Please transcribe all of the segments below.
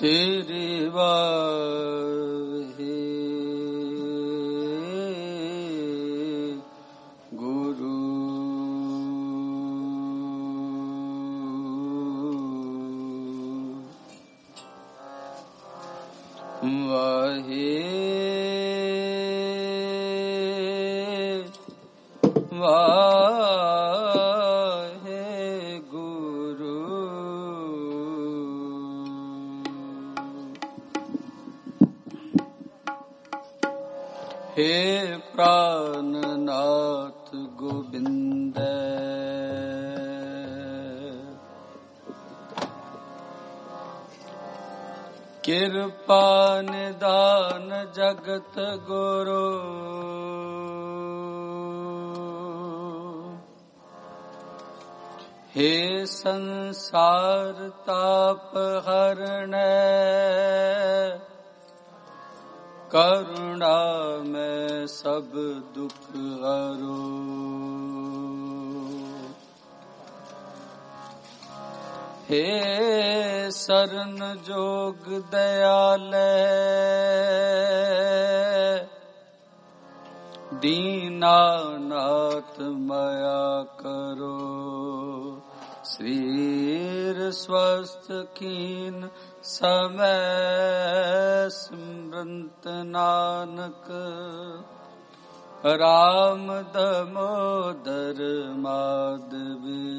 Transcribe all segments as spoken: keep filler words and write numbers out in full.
ਤੇਰੇ ਵਾਹੇ ਗੁਰੂ ਵਾਹੇ ਵਾਹੇ ਗੁਰੂ ਹੇ ਪ੍ਰਾਨਨਾਥ ਗੋਬਿੰਦੈ ਕਿਰਪਾ ਨਿਦਾਨ ਜਗਤ ਗੁਰੂ ਹੇ ਸੰਸਾਰ ਤਾਪ ਹਰਣੈ ਕਰੁਣਾ ਮੈਂ ਸਭ ਦੁਖ ਹਰੋ ਹੇ ਸਰਨ ਜੋਗ ਦਇਆਲੈ ਦੀਨਾਨਾਥ ਮਾਇਆ ਕਰੋ ਸਰੀਰ ਸਵਸਥ ਕੀਨ ਸਮੈ ਸਿਮਰੰਤ ਨਾਨਕ ਰਾਮ ਦਮੋਦਰ ਮਾਧਵੀ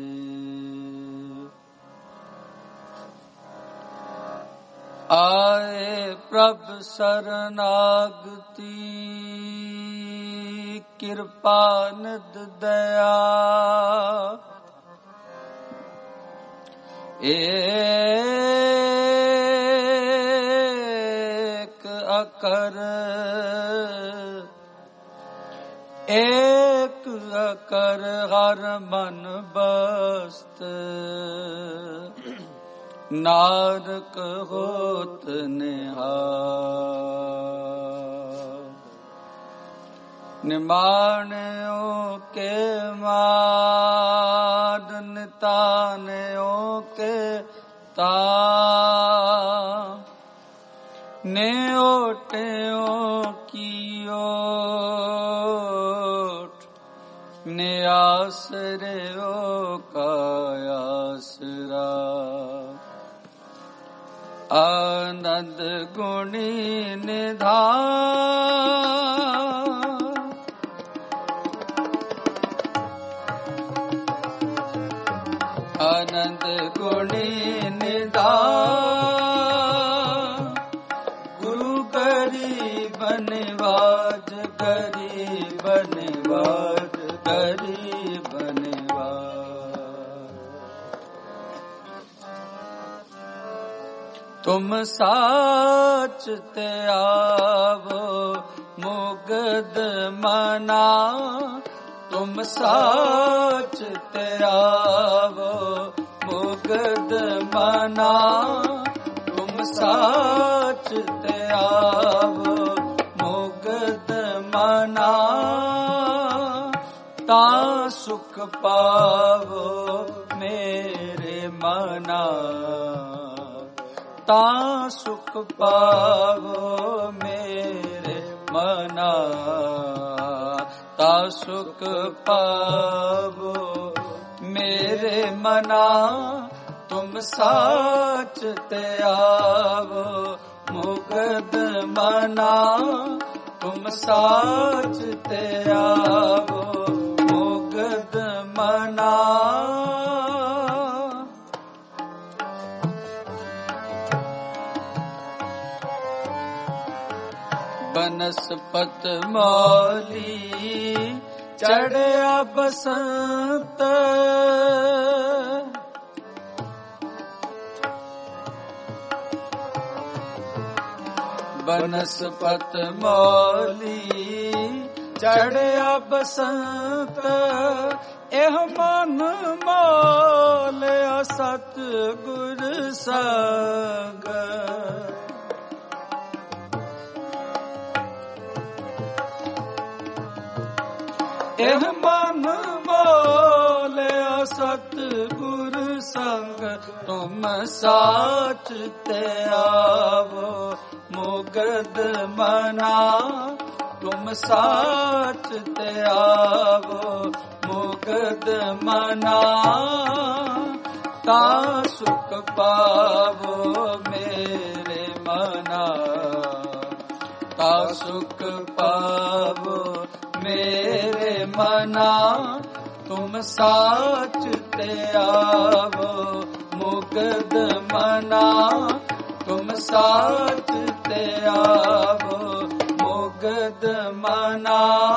ਆਏ ਪ੍ਰਭ ਸਰਨਾਗਤੀ ਕਿਰਪਾ ਨਿਧ ਦਇਆ ਏਕ ਅਕਰ ਏਕ ਅਕਰ ਹਰ ਮਨ ਬਸਤ ਨਾਨਕ ਹੋਤ ਨਿਹਾਲ ਨਿਮਾਣਿਓ ਕੇ ਮਾਦਨ ਤਾਨਿਓ ਕੇ ਤਾ ਨਿਓਟਿਓ ਕੀਓਟ ਨਿਆਸਰਿਓ ਕਾਇਆਸਰਾ ਆਨੰਦ ਗੁਣੀ ਨਿਧਾਨ ਆਨੰਦ ਗੁਣੀ ਨਿਧਾਨ ਗੁਰੂ ਗਰੀਬ ਨਿਵਾਜ ਗਰੀਬ ਨਿਵਾਜ ਗਰੀਬ ਤੁਮ ਸਾਚ ਤੇ ਆਵੋ ਮੁਗਦ ਮਨਾ ਤੁਮ ਸਾਚ ਤੇ ਆਵੋ ਮੁਗਦ ਮਨਾ ਤੁਮ ਸਾਚ ਤੇ ਆਵੋ ਮੁਗਦ ਮਨਾ ਤਾਂ ਸੁਖ ਪਾਵੋ ਮੇਰੇ ਮਨਾ ਤਾਂ ਸੁਖ ਪਾਵੋ ਮੇਰੇ ਮਨਾ ਤਾਂ ਸੁਖ ਪਾਵੋ ਮੇਰੇ ਮਨਾ ਤੁਮ ਸਾਚ ਤੇ ਆਵੋ ਮੁਕਦ ਮਨਾ ਤੁਮ ਸਾਚ ਤੇ ਆਵੋ ਮੁਕਦ ਮਨਾ ਬਨਸਪਤ ਮੌਲੀ ਚੜਿਆ ਬਸੰਤ ਬਨਸਪਤ ਮੌਲੀ ਚੜਿਆ ਬਸੰਤ ਇਹ ਮਨ ਮੋਲਿਆ ਸਤ ਗੁਰ ਸੰਗ ਇਹ ਮਨ ਮੋਲਿਆ ਸਤਿਗੁਰ ਸੰਗ ਤੁਮ ਸਾਚ ਤੇ ਆਵੋ ਮੁਕਦ ਮਨਾ ਤੁਮ ਸਾਚ ਤੇ ਆਵੋ ਮੁਕਦ ਮਨਾ ਤਾ ਸੁਖ ਪਾਵੋ ਮੇਰੇ ਮਨਾ ਤਾ ਸੁਖ ਪਾਵੋ ਮੇਰੇ ਮਨਾ ਤੁਮ ਸਾਚ ਤੇ ਆਵੋ ਮੁਕਦ ਮਨਾ ਤੁਮ ਸਾਚ ਤੇ ਆਵੋ ਮੁਕਦ ਮਨਾ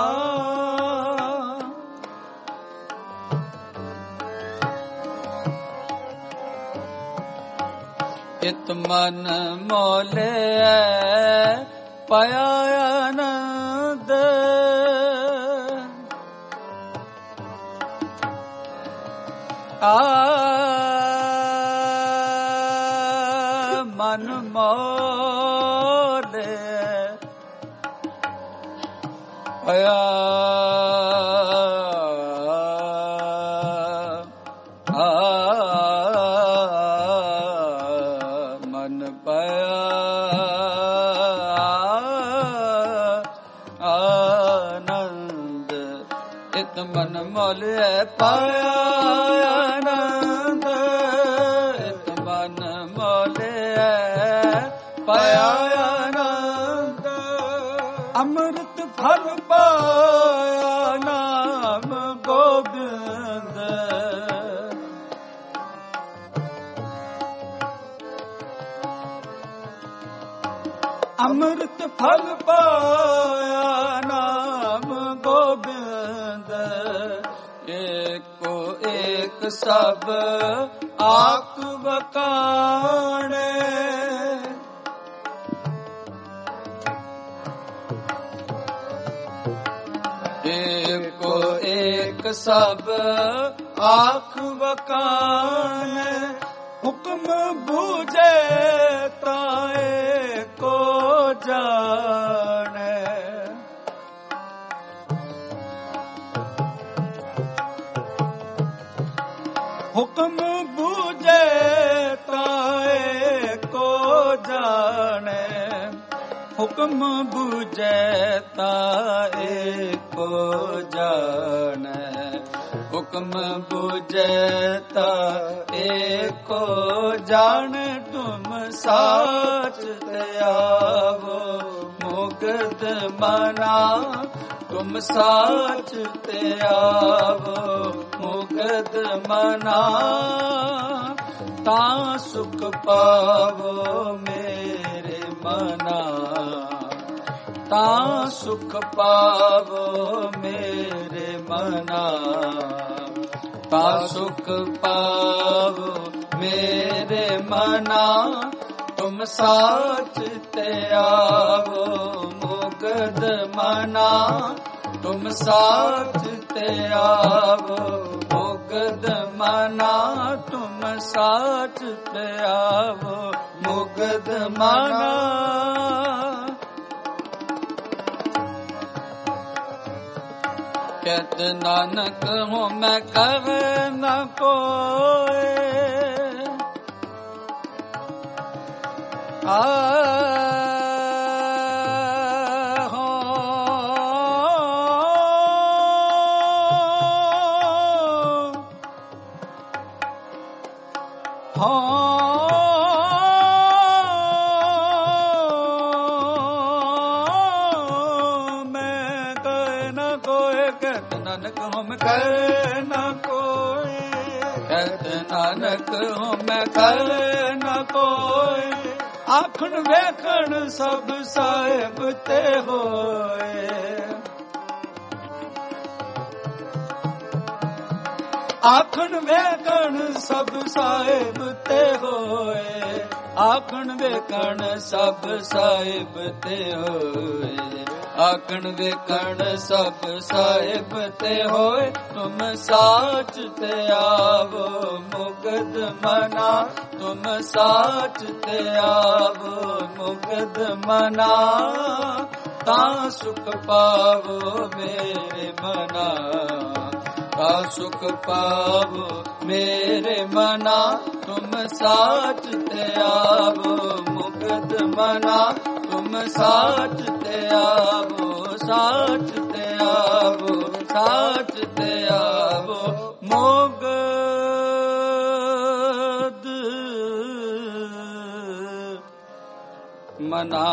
ਇਤ ਮਨ ਮੋਲੇ ਪਾਇਆ ਆਨੰਦ ਆ ਮਨ ਮੋਲੇ ਪਾਇਆ ਮਨ ਮੋਲੇ ਪਾਇਆ ਆਨੰਦ ਇਤ ਮਨ ਮੋਲੇ ਪਾਇਆ ਆਨੰਦ ਅੰਮ੍ਰਿਤ ਫਲ ਪਾਇਆ ਨਾਮ ਗੋਬਿੰਦ ਅੰਮ੍ਰਿਤ ਫਲ ਪਾਇਆ ਨਾਮ ਗੋਬਿੰਦ ਏਕੋ ਏਕ ਸਭ ਆਖ ਵਕਾਣੇ ਏਕੋ ਏਕ ਸਭ ਆਖ ਵਕਾਣੇ ਹੁਕਮ ਬੂਝੇ ਤਾਏ ਕੋ ਜਾਣੇ ਹੁਕਮ ਬੂਝੇ ਤਾਏ ਕੋ ਜਾਣੇ ਹੁਕਮ ਬੂਝੇ ਤਾਏ ਕੋ ਜਾਣੇ ਹੁਕਮ ਬੂਝੇ ਤਾਏ ਕੋ ਜਾਣੇ ਤੁਮ ਸਾਚ ਤੇ ਆਵੋ ਮੁਕਦ ਮਨਾ ਤੁਮ ਸਾਚ ਤੇ ਆਵੋ ਮੁਕਦ ਮਨਾ ਤਾਂ ਸੁਖ ਪਾਵੋ ਮੇਰੇ ਮਨਾ ਤਾਂ ਸੁਖ ਪਾਵੋ ਮੇਰੇ ਮਨਾ ਤਾਂ ਸੁਖ ਪਾਵੋ ਮੇਰੇ ਮਨਾ ਤੁਮ ਸਾਚ ਤੇ ਆਵੋ ਮੁਕਦ ਮਨਾ ਤੁਮ ਸਾਚ ਤੇ ਆਵੋ ਮੁਕਦ ਮਨਾ ਤੁਮ ਸਾਚ ਤੇ ਆਵੋ ਮੁਕਦ ਮਨਾ ਕਹਿਤ ਨਾਨਕ ਹੂੰ ਮੈਂ ਕਰ ਨ ਕੋਏ ਆ ਨਾਨਕ ਹਮ ਕਰ ਨਾ ਕੋਏ ਕਹਿਤ ਨਾਨਕ ਹਮ ਕਰ ਨਾ ਕੋਏ ਆਖਣ ਵੇਖਣ ਸਭ ਸਾਹਿਬ ਤੇ ਹੋਏ ਆਖਣ ਵੇਖਣ ਸਭ ਸਾਹਿਬ ਤੇ ਹੋਏ ਆਖਣ ਵੇਖਣ ਸਭ ਸਾਹਿਬ ਤੇ ਹੋਏ ਆਖਣ ਵੇਖਣ ਸਭ ਸਾਹਿਬ ਤੇ ਹੋਏ ਤੁਮ ਸਾਚ ਤੇ ਆਵੋ ਮੁਕਦ ਮਨਾ ਤੁਮ ਸਾਚ ਤੇ ਆਵੋ ਮੁਕਦ ਮਨਾ ਤਾਂ ਸੁਖ ਪਾਵੋ ਮੇਰੇ ਮਨਾ का सुख पावो मेरे मना तुम साच ते आवो मुकुद मना तुम साच ते आवो साच ते आवो साच ते आवो मुकुद मना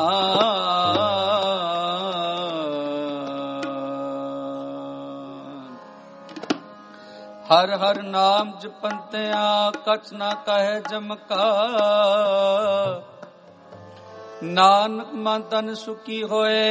हर हर नाम जपंतिया कछ ना कहे जमका नानक मन तन सुखी होए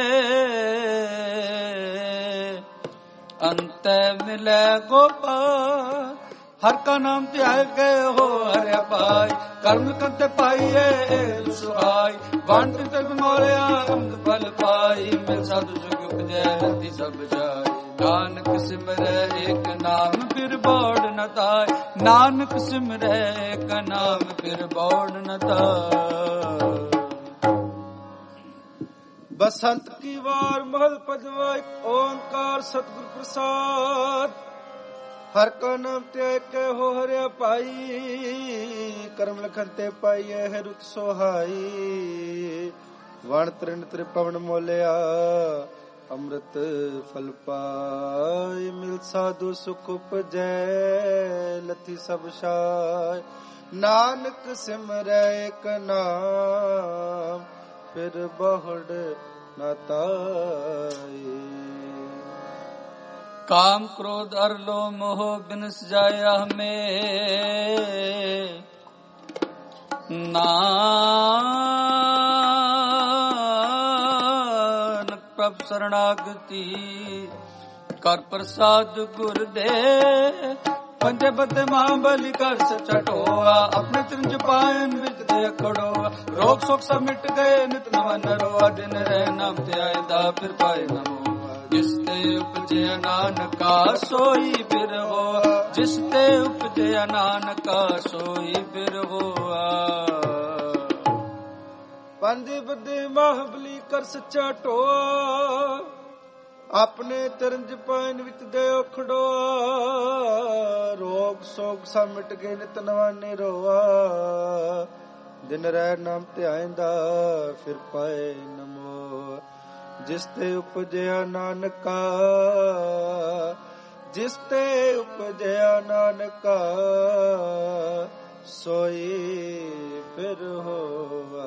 अंत मिले गोपाल हर का नाम त्याग गए हो हरे पाई कर्म करते पाइए सुहाई वांट तक मोरिया अमृत फल पाई मिल साधु जुग उपजय रति सब जाय नानक सिमरे एक नाम फिर बोड़ न ताय नानक सिमरे एक नाम फिर बोड़ न ताय। बसंत की वार महल पजवा ओंकार सतगुर प्रसाद हर का नाम त्याग के हो हरिया पाई कर्म लखन ते पाइए है रुत सोहाई वण तृण त्रिपवन मोलिया अमृत फल पाय मिल साधु सुख उपजै लथी सब छाय नानक सिमरै एक नाम फिर बहुड़ न ताई। काम क्रोध अर लो मोह बिनस जाया में नानक प्रभ शरणागति कर प्रसाद गुर दे पंजे बदे महाबली कर चटोआ अपने त्रिंज पायन विच दे खड़ोआ रोग शोक सब मिट गए नित नवन रोआ दिन रह नाम ते आयदा फिर पाए नमो जिसते उपजे नानका सोई फिर हो जिसते उपजे नानका सोई फिर होआ। पंजे बदे महाबली कर सच्चा टोआ अपने तरंज पाइन विच दे खड़ोआ रोग सोग सब मिट गए नित नवाने रोआ दिन रह नाम ते आइंदा फिर पाए नमो जिसते उपजया नानका जिसते उपजया नानका सोई फिर होवा।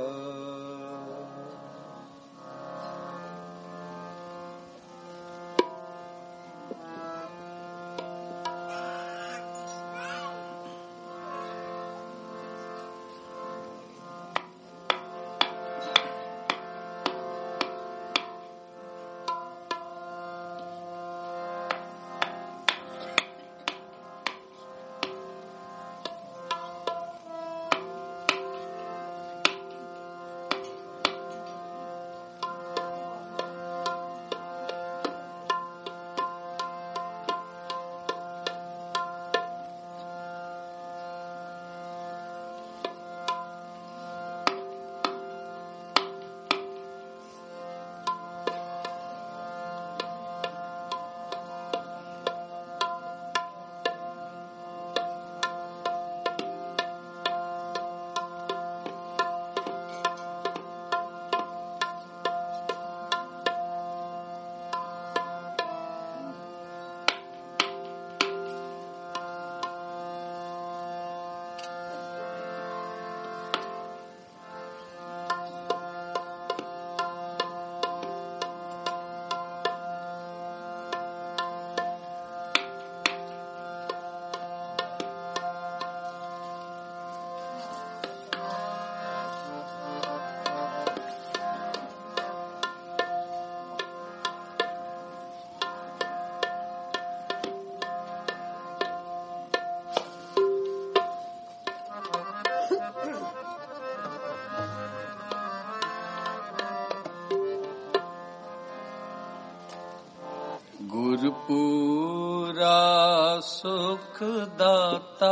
ਗੁਰਪੂਰਾ ਸੁਖ ਦਾਤਾ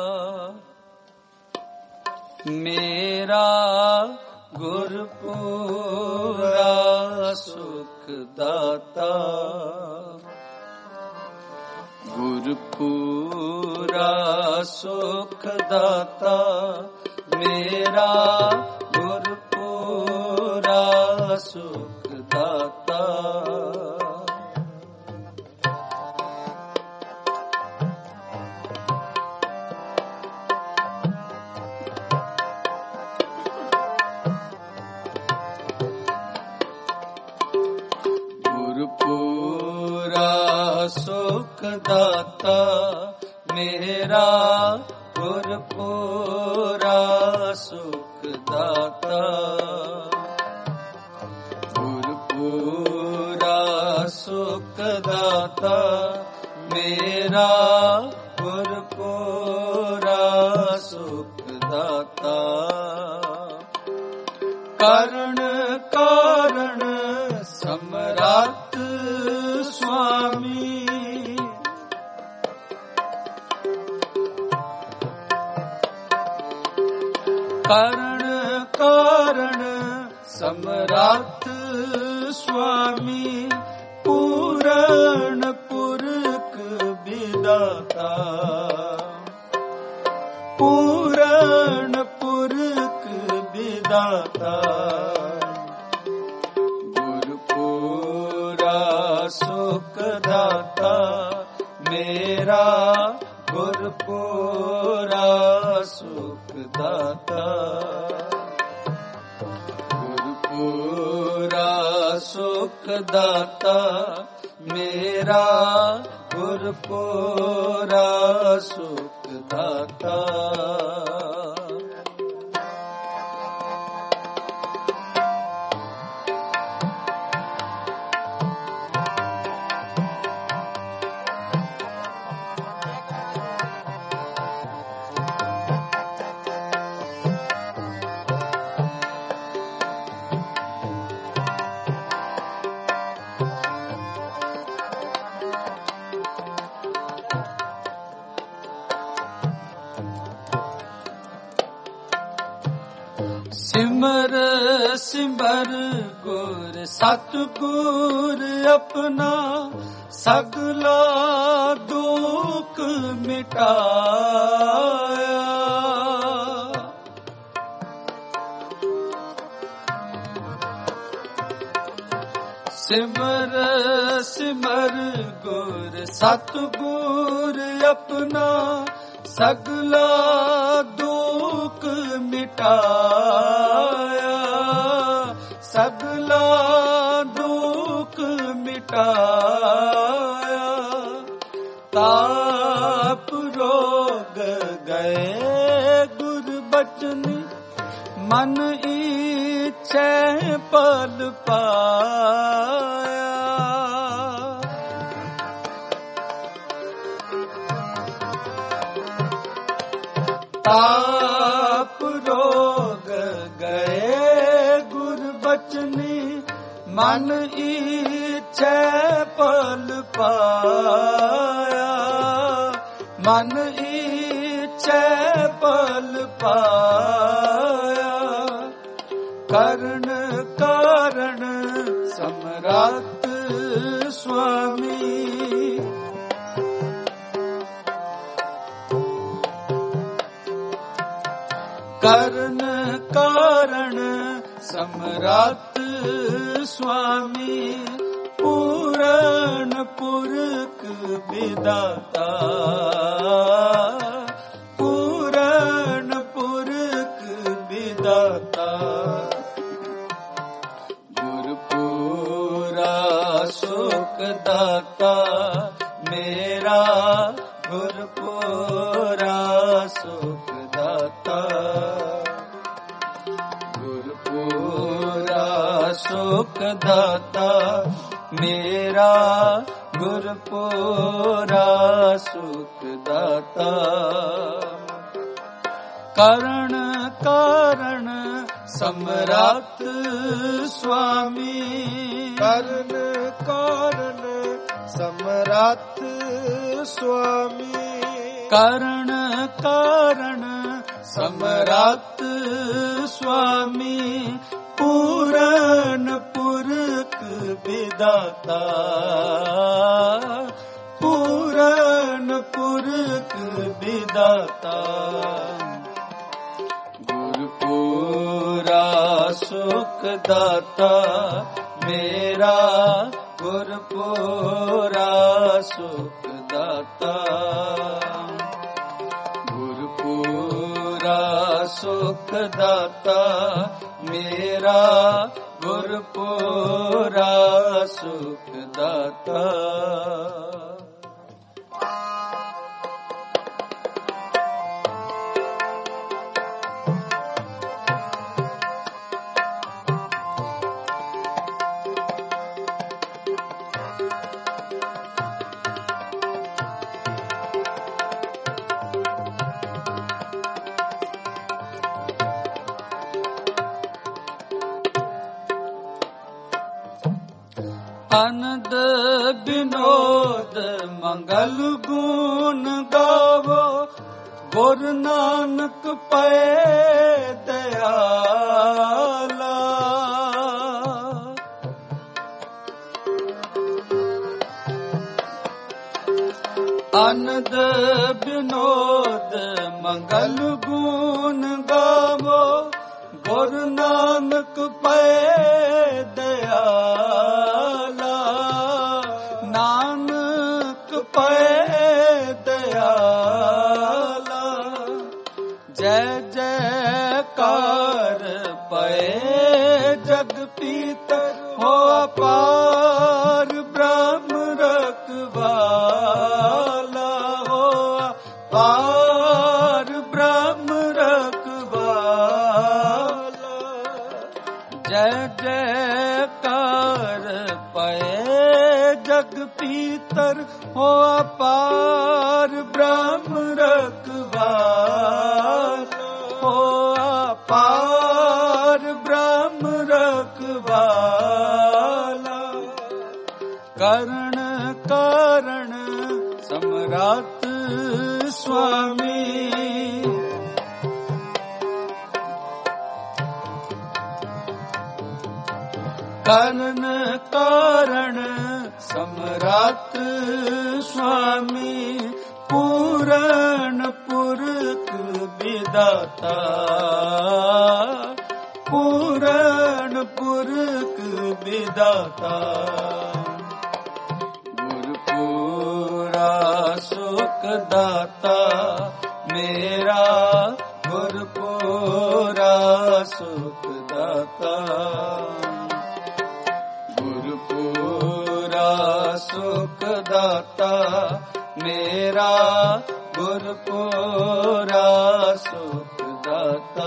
ਮੇਰਾ ਗੁਰਪੂਰਾ ਸੁਖ ਦਾਤਾ गुरपुरा सुख दाता मेरा गुरपुरा सुख दाता। गुरपुरा सुख दाता मेरा गुरपुरा सुख दाता। गुरपुरा सुख दाता मेरा गुरपुरा सुख दाता। करण कारण सम्राट स्वामी करण कारण सम्राट स्वामी पूरण पुरख विदाता। पूरण पुरख विदाता। गुरपुरा सुख दाता मेरा गुरपुरा सुख दाता। गुरपुरा सुख दाता मेरा गुरपुरा सुख दाता। सिमर सिमर गुर सतगुर अपना सगला दुख मिटाया। सिमर सिमर गुर सतगुर अपना सगला दुख मिटाया। सगला दुख मिटाया। ताप रोग गए गुरबचन मन इच्छे पल पाया। ताप रोग गए गुरबचनी मन इच्छे पल पाया। मन इच्छे पल पाया। करण कारण सम्राट स्वामी करण कारण सम्राट स्वामी पूरण पुरख विदाता। पूरण पुरख विदाता। गुरपुरा सुख दाता मेरा गुरपुरा सुख दाता। गुरपुरा सुख दाता मेरा गुरपुरा सुख दाता। करण कारण सम्राट स्वामी करण कारण सम्राट स्वामी करण कारण सम्राट स्वामी पूरण पुरख विदाता। पूरण विदाता। गुरपुरा सुख दाता मेरा, गुरपुरा सुख दाता। गुरपुरा सुख दाता मेरा, गुरपुरा सुख दाता। आनंद विनोद मंगल गुण गावो, गुरु नानक पए दयाला। आनंद विनोद मंगल गुण गावो, गुरु नानक पए दयाला। नानक पए दयाला। जय जयकार पए जग पीतर, हो अपार ब्रह्म रखवाला। हो अपार ब्रह्म रखवाला। जय जयकार पए जग पीतर, हो अपार ब्रह्म रखवाला। हो अपार ब्रह्म रखवाला। करण कारण सम्राट स्वामी, करण कारण सम्राट स्वामी। पूरण पुरख विदाता, पूरण पुरख विदाता। गुरपुरा सुख दाता मेरा, गुरपुरा सुख दाता। गुरपुरा सुख दाता मेरा, गुरपुरा सुख दाता।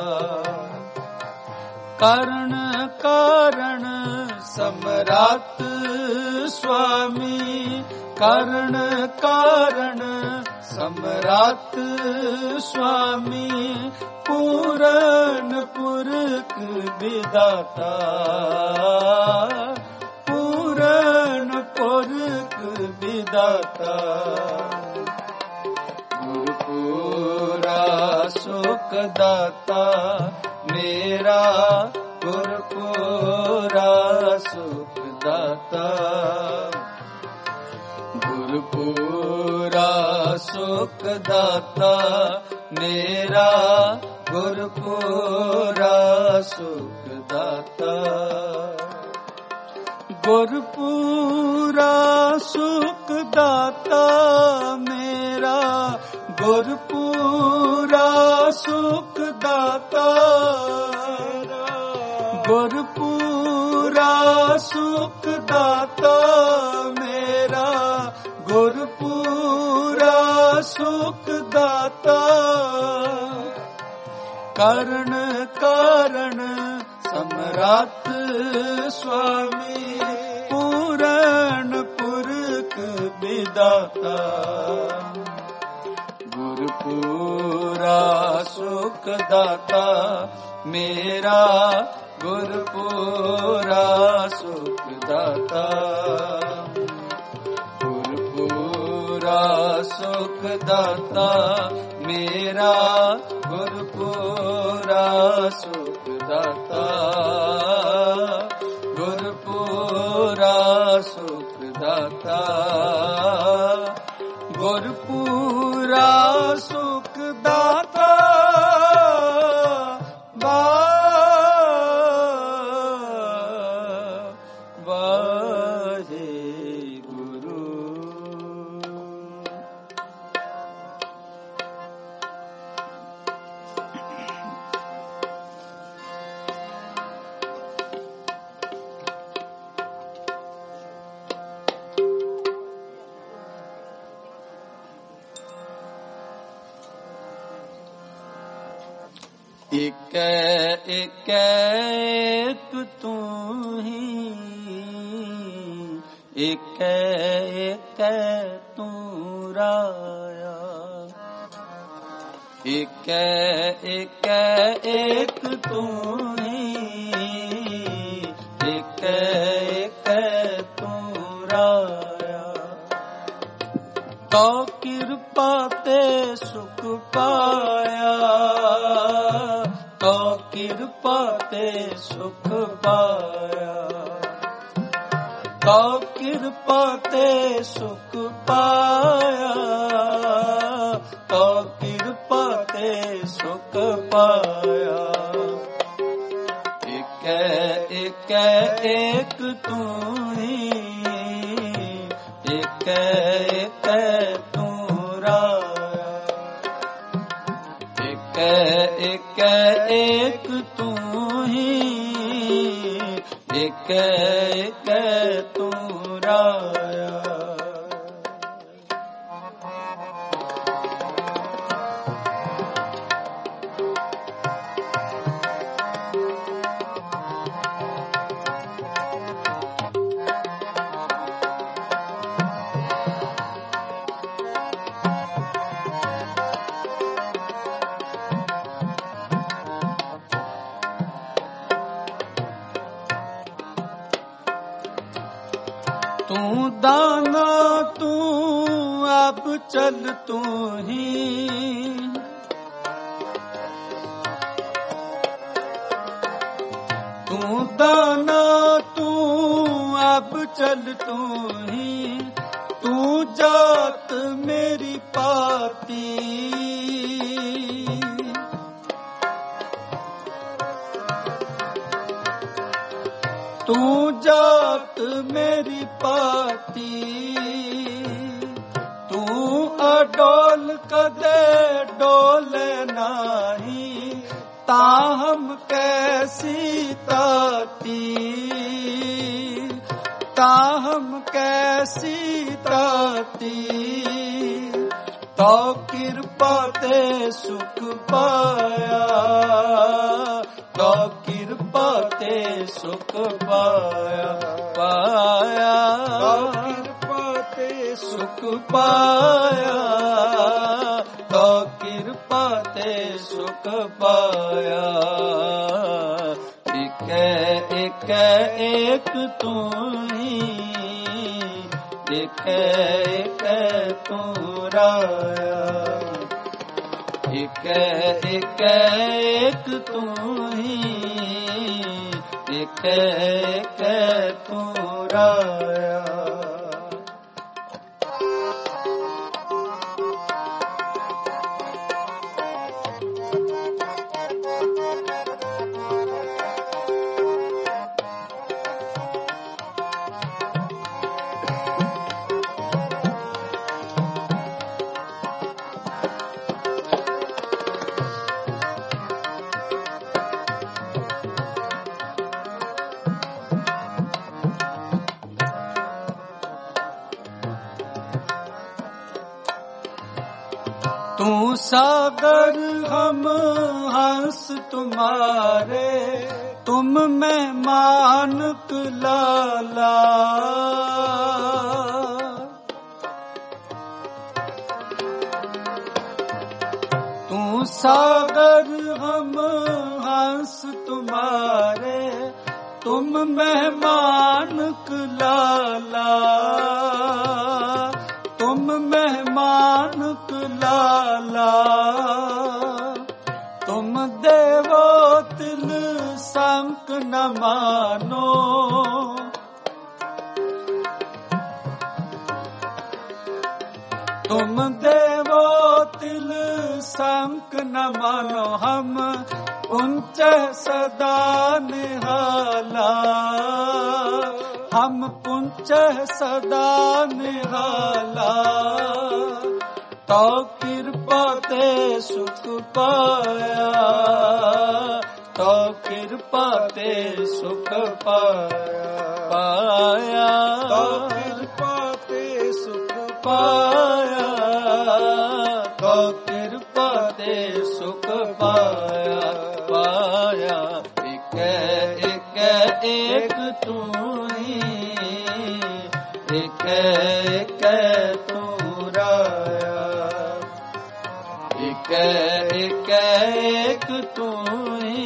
करण कारण सम्राट स्वामी, करण कारण सम्राट स्वामी। पूरण पुरख विदाता, पूरण पुरख विदाता। गुरपुरा सुख दाता मेरा, गुरपुरा सुख दाता। गुरपुरा सुख दाता मेरा, गुरपुरा सुख दाता। गुरपुरा सुख दाता मेरा, गुरपुरा सुख दाता। गुरपुरा सुख दाता मेरा, गुरपुरा सुख दाता। करण कारण सम्राट स्वामी, पूरण पुरख विदाता। गुरपुरा सुख दाता मेरा, गुरपुरा सुख दाता। गुरपुरा सुख दाता मेरा, गुरपुरा सुख दाता। गुरपुरा सुख दाता। गुरपुरा ਵਾਹਿਗੁਰੂ। ਏਕੈ ਏਕੈ ਏਕ ਤੂੰ ਹੀ, ਏਕੈ ਏਕੈ ਤੂੰ ਰਾਇਆ। ਏਕੈ ਏਕੈ ਏਕ ਤੂੰ ਹੀ, ਏਕੈ ਏਕੈ ਤੂੰ ਰਾਇਆ। ਤੋ ਕਿਰਪਾ ਤੇ ਸੁਖ ਪਾਇਆ, ਤੋ ਕਿਰਪਾ ਤੇ ਸੁਖ ਪਾਇਆ। ਤੋ ਕਿਰਪਾ ਤੇ ਸੁਖ ਪਾਇਆ, ਤੋ ਕਿਰਪਾ ਤੇ ਸੁਖ ਪਾਇਆ। ਏਕੈ ਏਕੈ ਏਕ ਤੂੰ ਹੀ, ਏਕੈ ਏਕੈ ਤੂੰ ਰਾਇਆ। ਏਕੈ ਏਕੈ ਏਕ ਤੂੰ ਹੀ, ਏਕੈ ਏਕੈ ਤੂੰ ਰਾਇਆ। ਤੂੰ ਦਾਨਾ ਤੂੰ ਅਬ ਚਲ ਤੂੰ ਹੀ, ਤੂੰ ਦਾਨਾ ਤੂੰ ਅਬ ਚਲ ਤੂੰ ਹੀ। ਤੂੰ ਜਾਤ ਮੇਰੀ ਪਾਤੀ, ਤੂੰ ਜਾਤ ਮੇਰੀ ਪਾਤੀ। ਤੂੰ ਅਡੋਲ ਕਦੇ ਡੋਲੇ ਨਹੀਂ, ਤਾਹਮ ਕੈਸੀ ਤਾਤੀ, ਤਾਹਮ ਕੈਸੀ ਤਾਤੀ। ਤੋ ਕਿਰਪਾ ਤੇ ਸੁਖ ਪਾਇਆ, ਤੋ ਕਿਰਪਾ ਤੇ ਸੁਖ ਪਾਇਆ। ਪਾਇਆ ਤੋ ਕਿਰਪਾ ਤੇ ਸੁਖ ਪਾਇਆ, ਤੋ ਕਿਰਪਾ ਤੇ ਸੁਖ ਪਾਇਆ। ਏਕੈ ਏਕੈ ਏਕ ਤੂੰ ਹੀ, ਏਕੈ ਏਕੈ ਤੂੰ ਰਾਇਆ। ਏਕੈ ਏਕੈ ਏਕ ਤੂੰ ਹੀ, ਏਕੈ ਏਕੈ ਤੂੰ ਰਾਇਆ। तू सागर हम हंस तुम्हारे, तुम मेहमान लाला। तू सागर हम हंस तुम्हारे, तुम मेहमान लाला। तुम मेहमान लाला, तुम देवो तिल संक न मानो। तुम देवो तिल संक न मानो, हम उनचे सदा निहाला। हम पुंचै सदा निहाला, तो कृपा ते सुख पाया, तो कृपा ते सुख पाया, पाया तो कृपा ते सुख पाया, तो कृपा ते सुख पाया, पाया एक एक एक तू ही, एक एक तू राया, एक एक एक तू ही,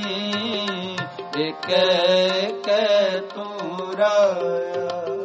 एक एक तू राया।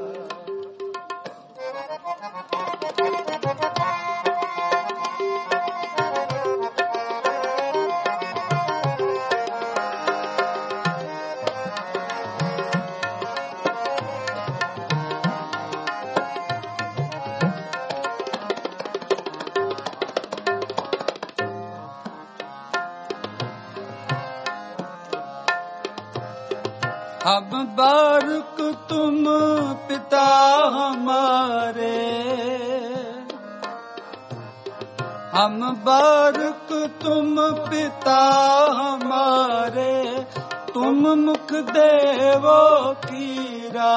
हम बारुक तुम पिता हमारे, हम बारुक तुम पिता हमारे, तुम मुख देवो कीरा,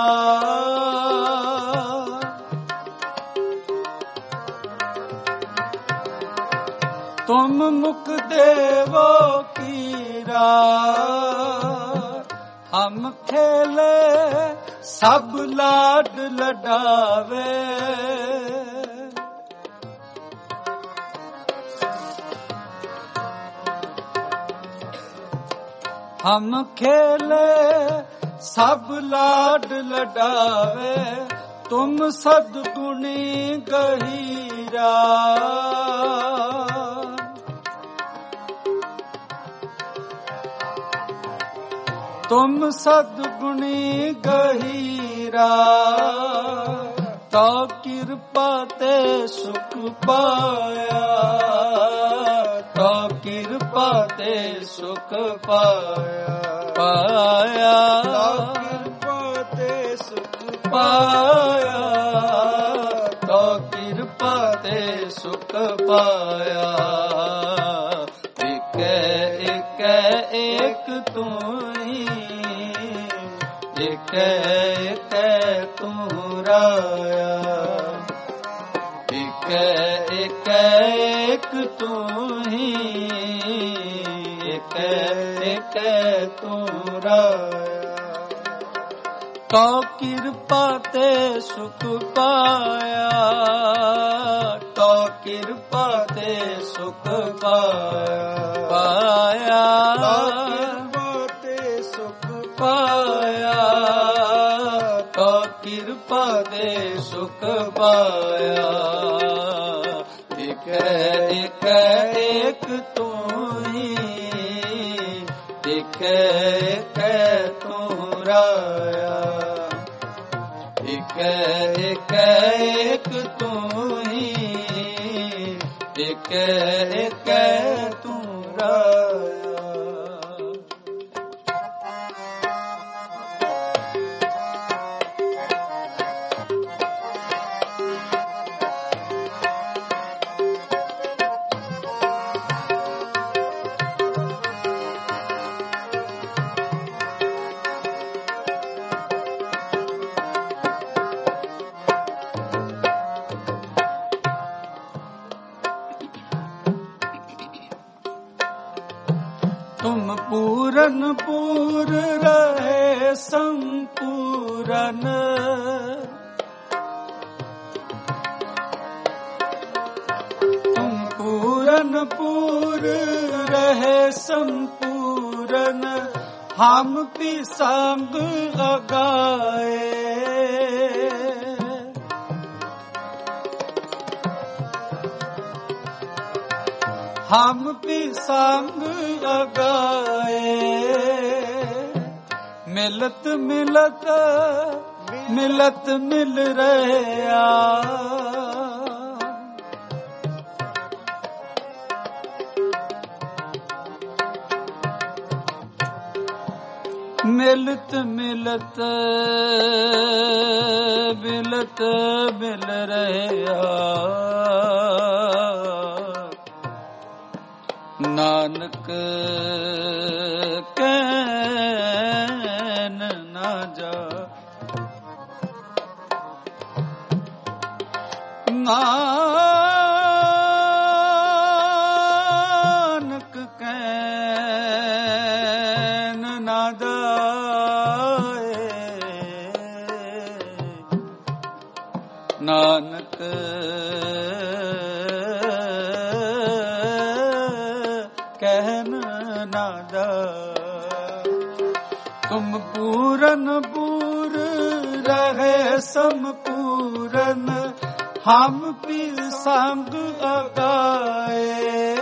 तुम मुख देवो कीरा, हम खेले सब लाड लडावे, हम खेले सब लाड लडावे, तुम सद्गुणी गहीरा, तुम सद्गुणी गहीरा, तो कृपा ते सुख पाया, तो कृपा ते सुख पाया, पाया तो कृपा ते सुख पाया, तो कृपा ते सुख पाया, एक एक एक तू एक एक तू राया, एक एक एक तू ही, एक एक तू राया, तो कृपा ते सुख पाया, तो कृपा ते सुख पाया, पाया पाया, तो कृपा दे सुख पाया, एक एक एक तू ही, एक एक तू राया, एक एक एक तू ही, एक एक तू राया। तुम पूरन पूर रहे संपूरन, तुम पूरन पूर रहे संपूरन, हम भी संग लगाए, हम भी संग लगाए, मिलत मिलत मिलत मिल रहे, ਮਿਲਤ ਮਿਲਤ ਬਿਲਤ ਮਿਲ ਰਹਿਆ ਨਾਨਕ ਕਹਿਨ ਨਾ ਜਾ ਨਾਨਕ ਕਹਿਨ ਨਾ ਜਾਏ ਨਾਨਕ ਕਹਿਨ ਨਾ ਜਾਏ ਤੁਮ ਪੂਰਨ ਪੂਰ ਰਹੇ ਸੰਪੂਰਨ ਹਮ ਪੀਰ ਸੰਗ ਅਗਾਏ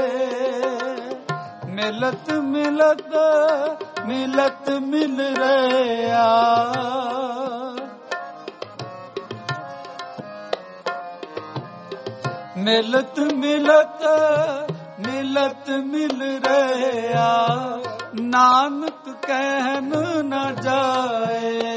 ਮਿਲਤ ਮਿਲਤ ਮਿਲਤ ਮਿਲ ਰਿਹਾ ਮਿਲਤ ਮਿਲਤ ਮਿਲਤ ਮਿਲ ਰਿਹਾ ਨਾਨਕ ਕਹਿਨ ਨਾ ਜਾਏ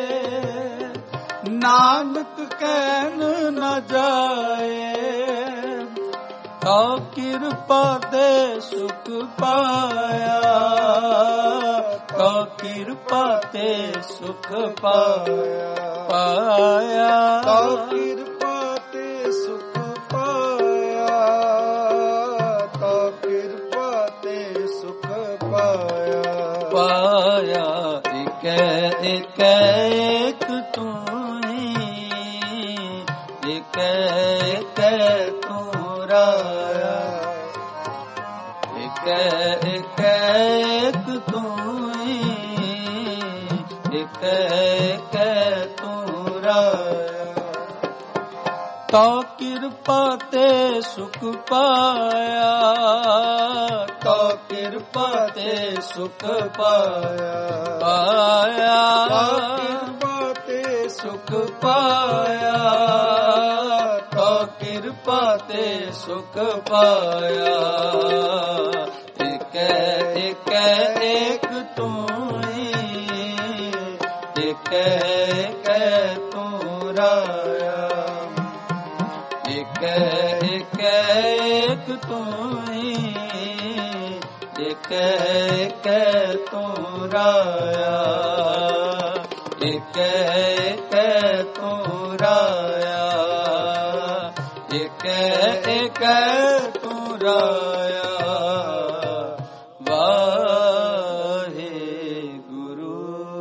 ਨਾਨਕ ਕਹਿਨ ਨਾ ਜਾਏ ਤਾ ਕਿਰਪਾ ਦੇ ਸੁਖ ਪਾਇਆ ਤਾ ਕਿਰਪਾ ਤੇ ਸੁਖ ਪਾਇਆ ਪਾਇਆ ਤਾ ਕਿਰਪਾ ਤੇ ਸੁਖ ਪਾਇਆ ਤਾ ਕਿਰਪਾ ਤੇ ਸੁਖ ਪਾਇਆ ਪਾਇਆ ਇਕੈ ਇਕੈ ਇੱਕ ਤੂੰ ਇਕੈ ਇਕੈ ਤੂੰ ਰਾਇਆ ਇਕੈ ਇਕੈ ਇੱਕ ਤੂੰ ਇਕੈ ਇਕੈ ਤੂੰ ਰਾਇਆ ਤਾ ਕਿਰਪਾ ਤੇ ਸੁਖ ਪਾਇਆ ਤਾ ਕਿਰਪਾ ਤੇ ਸੁਖ ਪਾਇਆ ਪਾਇਆ ਤਾ ਕਿਰਪਾ ਤੇ ਸੁਖ ਪਾਇਆ ਤਾ ਕਿਰਪਾ ਤੇ ਸੁਖ ਪਾਇਆ ਇਕੈ ਇਕੈ ਇੱਕ ਤੂੰ ਇਕੈ ਇਕੈ ਤੂੰ ਰਾਇਆ ਇਕੈ ਇਕੈ ਇੱਕ ਤੂੰ ਇਕੈ ਇਕੈ ਤੂੰ ਰਾਇਆ ਇਕੈ ਇਕੈ ਤੂੰ ਰਾਇਆ ਇਕੈ ਇਕੈ ਤੂੰ ਰਾਇਆ ਵਾਹਿਗੁਰੂ।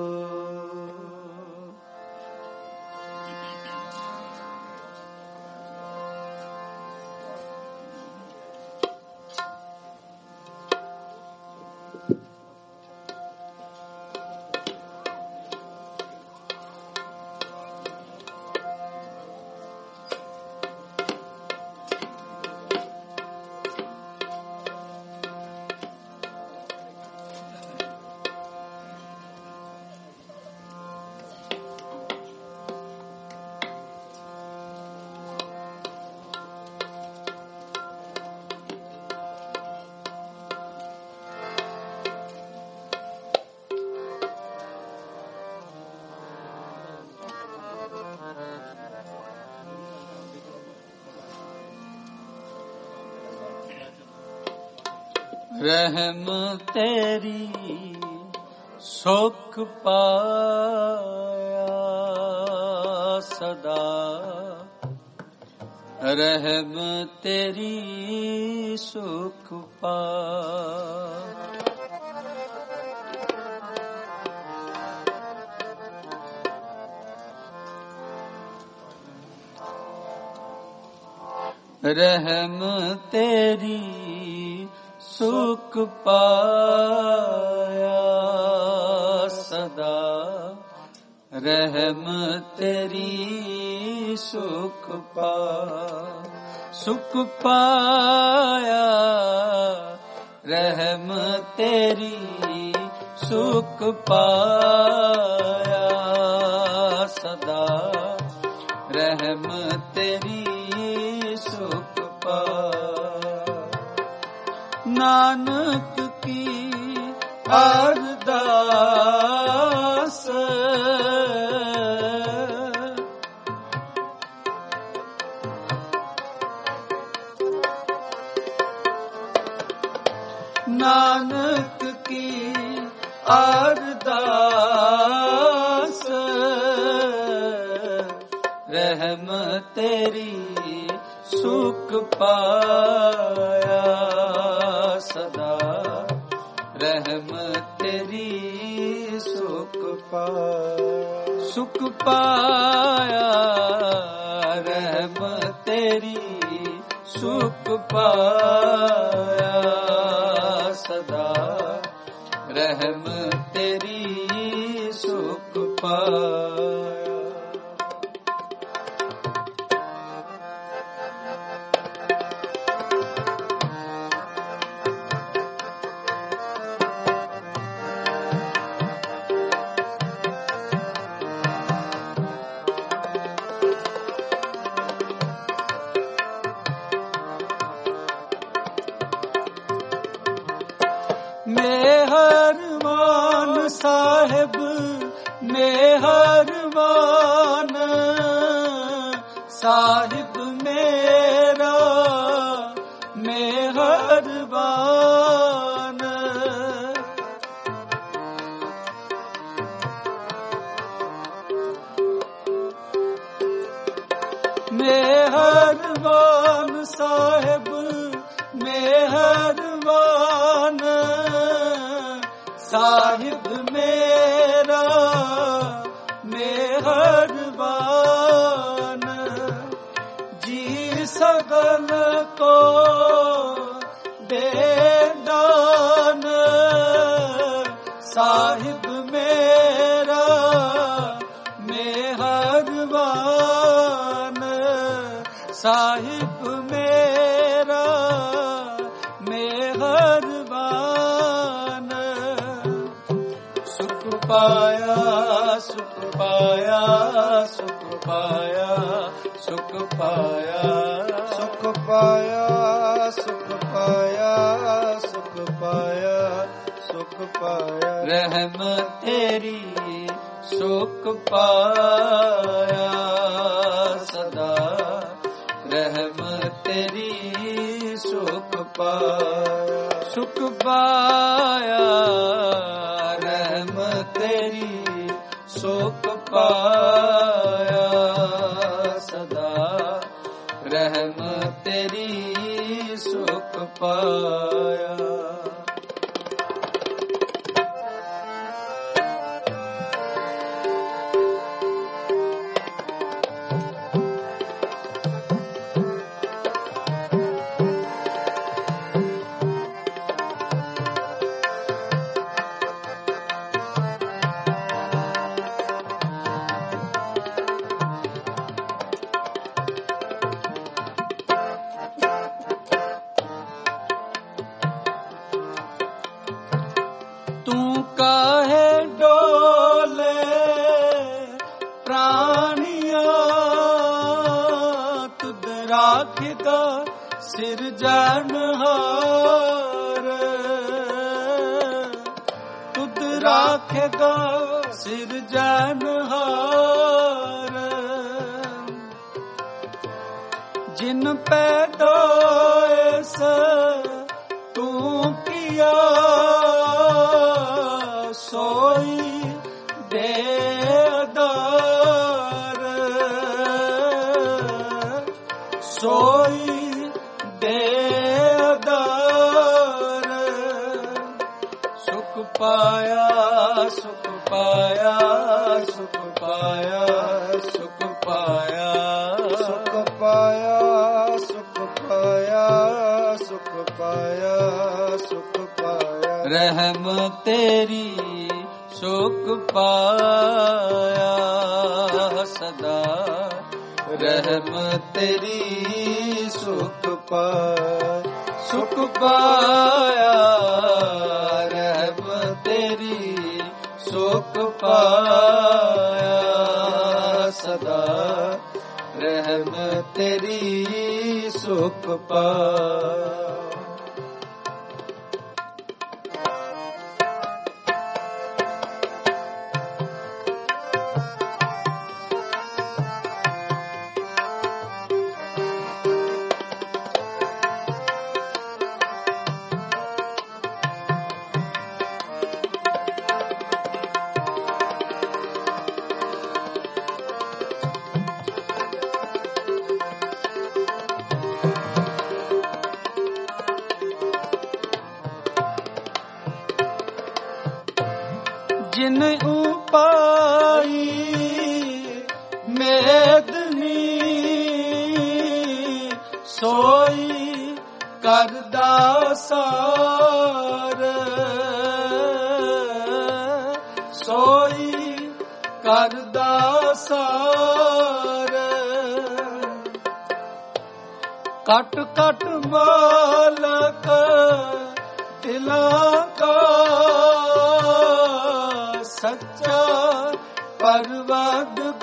ਰਹਿਮ ਤੇਰੀ ਸੁਖ ਪਾਇਆ ਸਦਾ ਰਹਿਮ ਤੇਰੀ ਸੁਖ ਪਾਇਆ ਰਹਿਮ ਤੇਰੀ ਸੁਖ ਪਾਇਆ ਸਦਾ ਰਹਿਮ ਤੇਰੀ ਸੁਖ ਪਾ ਸੁਖ ਪਾਇਆ ਰਹਿਮ ਤੇਰੀ ਸੁਖ ਪਾਇਆ ਸਦਾ ਰਹਿਮ ਤੇਰੀ ਸੁਖ ਪਾਇਆ ਨਾਨਕ ਕੀ ਅਰਦਾਸ ਅਰਦਾਸ ਰਹਿਮ ਤੇਰੀ ਸੁਖ ਪਾਇਆ ਸਦਾ ਰਹਿਮ ਤੇਰੀ ਸੁਖ ਪਾਇਆ ਸੁਖ ਪਾਇਆ ਰਹਿਮ ਤੇਰੀ ਸੁਖ ਪਾਇਆ ਸਦਾ ਰਹਿਮ ਤੇਰੀ ਸੁਖ ਪਾਇਆ। ਮੇਹਰਬਾਨ ਸਾਹਿਬ ਮੇਹਰਬਾਨ ਸਾਹਿਬ ਮੇਰਾ ਮੇਹਰਬਾਨ ਮੇਹਰਬਾਨ ਸਾਹਿਬ ਮੇਹਰਬਾਨ ਸਾਹਿਬ ਮੇਰਾ ਮੇਹਰਬਾਨ ਜੀ ਸਗਲ ਕੋ ਦੇ ਦਾਨ ਸਾਹਿਬ ਮੇਰਾ ਮੇਹਰਬਾਨ ਸਾਹਿਬ ਮੇਰਾ ਮੇਹਰਬਾਨ ਸੁਖ ਪਾਇਆ ਸੁਖ ਪਾਇਆ ਸੁਖ ਪਾਇਆ ਸੁਖ ਪਾਇਆ ਸੁਖ ਪਾਇਆ ਸੁਖ ਪਾਇਆ ਸੁਖ ਪਾਇਆ ਸੁਖ ਪਾਇਆ ਰਹਿਮ ਤੇਰੀ ਸੁਖ ਪਾਇਆ ਸਦਾ ਰਹਿਮ ਤੇਰੀ ਸੁਖ ਪਾਇਆ ਸੁਖ ਪਾਇਆ ਰਹਿਮ ਤੇਰੀ ਸੁਖ ਪਾਇਆ ਸਦਾ ਰਹਿਮ ਤੇਰੀ ਸੁਖ ਪਾਇਆ। ਤੂੰ ਕਾਹੇ ਡੋਲੇ ਪ੍ਰਾਣੀਆਂ ਤੁਧ ਰਾਖਦਾ ਸਿਰਜਣਹਾਰ ਤੁਧ ਰਾਖਦਾ ਸਿਰਜਣਹਾਰ ਜਿਨ ਪੈਦਾ ਇਸ ਤੂੰ ਕੀਆ ਸੋਈ ਦੇ ਅਦਾਰ ਸੋਈ ਦੇ ਅਦਾਰ ਸੁਖ ਪਾਇਆ ਸੁਖ ਪਾਇਆ ਸੁਖ ਪਾਇਆ ਸੁਖ ਪਾਇਆ ਸੁਖ ਪਾਇਆ ਸੁਖ ਪਾਇਆ ਸੁਖ ਪਾਇਆ ਸੁਖ ਪਾਇਆ ਰਹਿਮ ਤੇਰੀ ਸੁਖ ਪਾਇਆ ਸਦਾ ਰਹਿਮ ਤੇਰੀ ਸੁਖ ਪਾਇਆ ਸੁਖ ਪਾਇਆ ਰਹਿਮ ਤੇਰੀ ਸੁਖ ਪਾਇਆ ਸਦਾ ਰਹਿਮ ਤੇਰੀ ਸੁਖ ਪਾਇਆ। ਜਿਨ ਉਪਾਈ ਮੇਦਨੀ ਸੋਈ ਕਰਦਾ ਸਾਰ, ਸੋਈ ਕਰਦਾ ਸਾਰ। ਕਟ ਕਟ ਮਾਲਕ ਦਿਲਾਂ ਕਾ ਸੱਚਾ ਪਰਵਰਦਗਾਰ,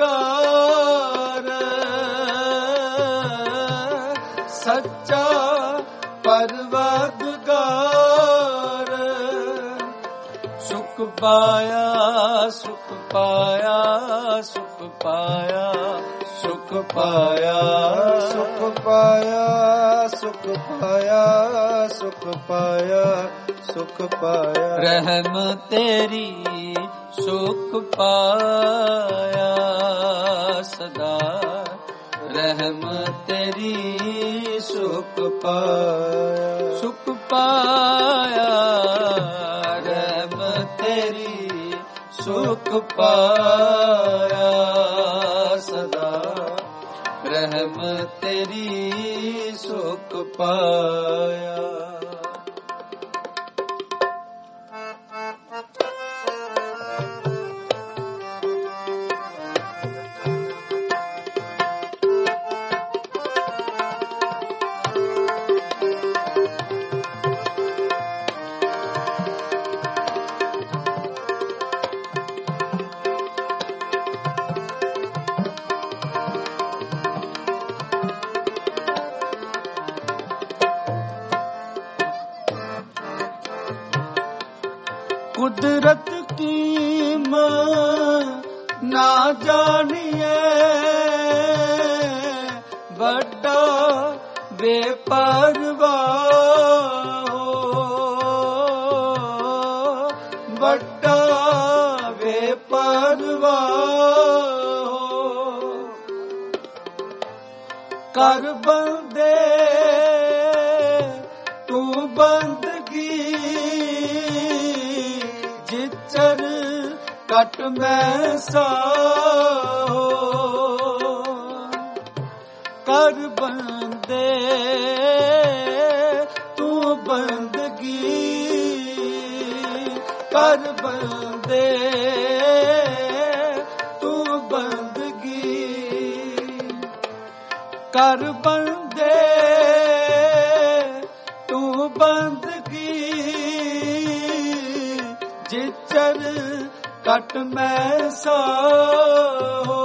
ਸੱਚਾ ਪਰਵਰਦਗਾਰ। ਸੁਖ ਪਾਇਆ ਸੁਖ ਪਾਇਆ ਸੁਖ ਪਾਇਆ ਸੁਖ ਪਾਇਆ ਸੁਖ ਪਾਇਆ ਸੁਖ ਪਾਇਆ ਸੁਖ ਪਾਇਆ ਸੁਖ ਪਾਇਆ। ਰਹਿਮ ਤੇਰੀ ਸੁਖ ਪਾਇਆ ਸਦਾ, ਰਹਿਮ ਤੇਰੀ ਸੁਖ ਪਾਇਆ ਸੁਖ ਪਾਇਆ। ਰਹਿਮ ਤੇਰੀ ਸੁਖ ਪਾਇਆ ਸਦਾ, ਰਹਿਮ ਤੇਰੀ ਸੁਖ ਪਾਇਆ। ਕੁਦਰਤ ਕੀ ਮਾਂ ਨਾ ਜਾਣੀਏ, ਵੱਡਾ ਬੇਪਰਵਾਹ ਹੋ, ਵੱਡਾ ਬੇਪਰਵਾਹ ਹੋ। ਕਰ ਬੰਦੇ ਤੂੰ ਬੰਦਗੀ, ਜਿਚਰ ਕਟ ਮੈਂ ਸਾਹੋ। ਕਰ ਬੰਦੇ ਤੂੰ ਬੰਦਗੀ, ਕਰ ਬੰਦੇ ਤੂੰ ਬੰਦਗੀ। ਕਰ ਬੰਦੇ ਤੂੰ ਬੰਦਗੀ, ਜਿਚਰ ਕਟ ਮੈਂ ਸਾਹੋ।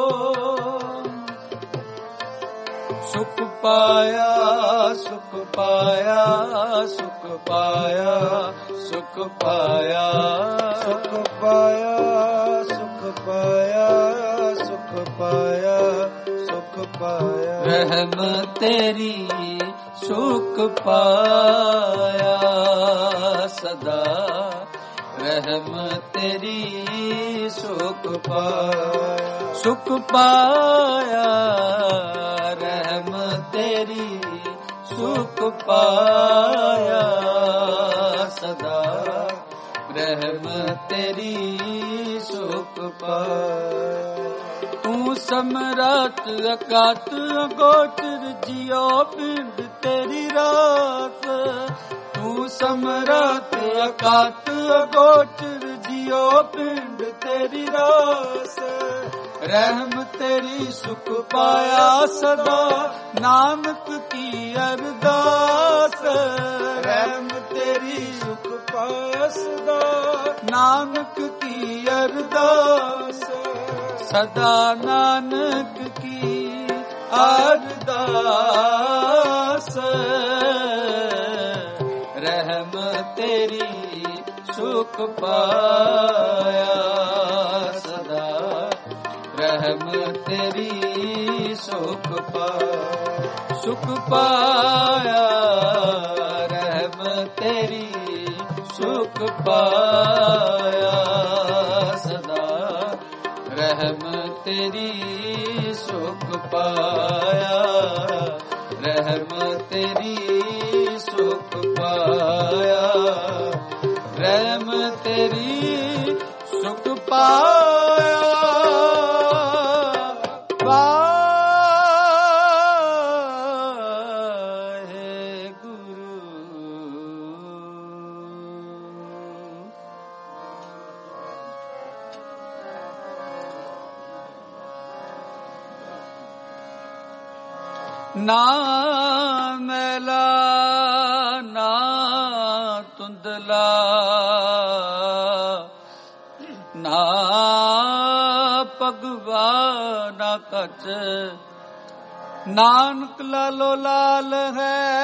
ਸੁਖ ਪਾਇਆ ਸੁਖ ਪਾਇਆ ਸੁਖ ਪਾਇਆ ਸੁਖ ਪਾਇਆ ਸੁਖ ਪਾਇਆ ਸੁਖ ਪਾਇਆ ਸੁਖ ਪਾਇਆ ਸੁਖ ਪਾਇਆ। ਰਹਿਮ ਤੇਰੀ ਸੁਖ ਪਾਇਆ ਸਦਾ, ਰਹਿਮ ਤੇਰੀ ਸੁਖ ਪਾਇਆ ਸੁਖ ਪਾਇਆ। ਰਹਿਮ ਤੇਰੀ ਸੁਖ ਪਾਇਆ ਸਦਾ, ਰਹਿਮ ਤੇਰੀ ਸੁਖ ਪਾਇਆ। ਤੂੰ ਸਮਰਾਟ ਅਕਾਟ ਅਗੋਚਰ ਜਿਉ ਪਿੰਡ ਤੇਰੀ ਰਾਸ, ਤੂੰ ਸਮਰਾਟ ਅਕਾਟ ਅਗੋਚਰ ਜਿਉ ਪਿੰਡ ਤੇਰੀ ਰਾਸ। ਰਹਿਮ ਤੇਰੀ ਸੁਖ ਪਾਇਆ ਸਦਾ, ਨਾਨਕ ਕੀ ਅਰਦਾਸ। ਰਹਿਮ ਤੇਰੀ ਸੁਖ ਪਾਇਆ ਸਦਾ, ਨਾਨਕ ਕੀ ਅਰਦਾਸ। ਸਦਾ ਨਾਨਕ ਕੀ ਅਰਦਾਸ। ਰਹਿਮ ਤੇਰੀ ਸੁਖ ਪਾਇਆ ਸਦਾ, ਰਹਿਮ ਤੇਰੀ ਸੁਖ ਪਾਇਆ ਸੁਖ ਪਾਇਆ। ਰਹਿਮ ਤੇਰੀ ਸੁਖ ਪਾਇਆ ਸਦਾ, ਰਹਿਮ ਤੇਰੀ ਸੁਖ ਪਾਇਆ। ਰਹਿਮ ਤੇਰੀ ਸੁਖ ਪਾਇਆ, ਰਹਿਮ ਤੇਰੀ ਨਾ ਮੈਲਾ ਨਾ ਤੁੰਦਲਾ ਨਾ ਭਗਵਾ ਨਾ ਕਚ ਨਾਨਕ ਲਾਲੋ ਲਾਲ ਹੈ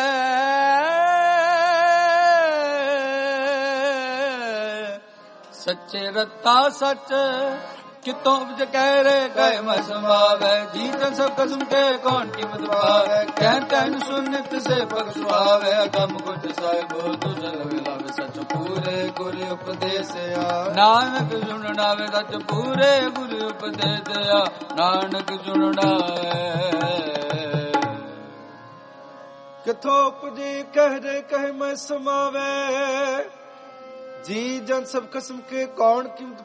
ਸੱਚੇ ਰਤਾ ਸੱਚ ਕਿਤੋਂ ਉਪਜ ਕਹਿ ਰੇ ਗਏ ਮੈਂ ਸਮਾਵੇ ਜੀ ਤਨ ਸਭ ਕਸਮ ਕੇ ਕੌਣ ਕੀਮਤ ਪਾਵੇ ਕਹਿ ਤੈਨ ਸੁਨਿਤ ਸੇ ਭਗ ਸੁਆਵੇ ਅਗਮ ਗੁਟ ਸਾਹਿਬ ਤੁਝ ਲਵੇ ਲਾਵੇ ਸੱਚ ਪੂਰੇ ਗੁਰ ਉਪਦੇਸਿਆ ਨਾਨਕ ਸੁਣਨਾਵੇ ਸੱਚ ਪੂਰੇ ਗੁਰ ਉਪਦੇਸਿਆ ਨਾਨਕ ਸੁਣਨਾਵੇ ਕਿਥੋਂ ਉਪਜੀ ਕਹਿ ਰੇ ਕਹਿ ਮੈਂ ਸਮਾਵੇ ਜੀ ਜਨ ਸਭ ਕਸਮ ਕੇ ਕੌਣ ਕੀਮਤ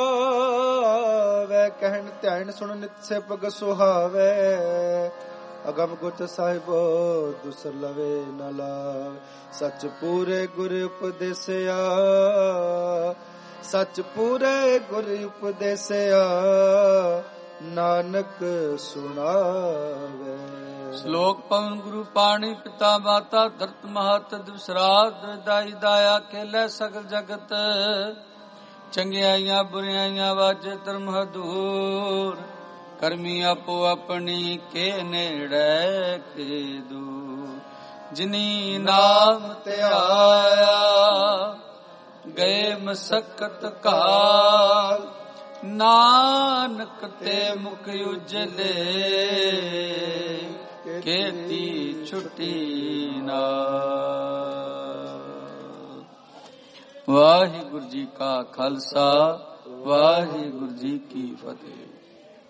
ਪਾਵੇ ਕਹਿਣ ਧਿਆਨ ਸੁਣ ਨਿਤ ਸੇ ਪਗ ਸੁਹਾਵੇ ਅਗਮ ਗੁਟ ਸਾਹਿਬ ਦੁਸਰ ਲਵੇ ਨਾ ਲਾਵੇ ਸੱਚ ਪੂਰੇ ਗੁਰ ਉਪਦੇਸਿਆ ਸੱਚ ਪੂਰੇ ਗੁਰ ਉਪਦੇਸਿਆ ਨਾਨਕ ਸੁਣਾਵੇ ਸ਼ਲੋਕ ਪਵਨ ਗੁਰੂ ਪਾਣੀ ਪਿਤਾ ਮਾਤਾ ਧਰਤ ਮਹਤ ਦਿਵਸਰਾਤ ਦਾਈ ਦਾਇਆ ਖੇਲੇ ਸਗਲ ਜਗਤ ਚੰਗਿਆਈਆਂ ਬੁਰਿਆਈਆਂ ਵਾਜੇ ਧਰਮ ਹਦੂਰ ਕਰਮੀ ਆਪੋ ਆਪਣੀ ਕੇ ਨੇੜੇ ਕੇ ਦੂਰ ਜਿਨੀ ਨਾਮ ਧਿਆਇਆ ਗਏ ਮਸਕਤ ਕਾਲ ਨਾਨਕ ਤੇ ਮੁਖ ਉਜਲੇ ਕੀਤੀ ਛੁੱਟੀ ਨਾ। ਵਾਹਿਗੁਰੂ ਜੀ ਕਾ ਖਾਲਸਾ ਵਾਹਿਗੁਰੂ ਜੀ ਕੀ ਫਤਿਹ।